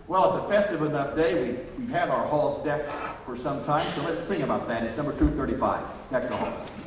Well, it's a festive enough day. We've had our halls decked for some time, so let's sing about that. It's number 235. Deck the halls.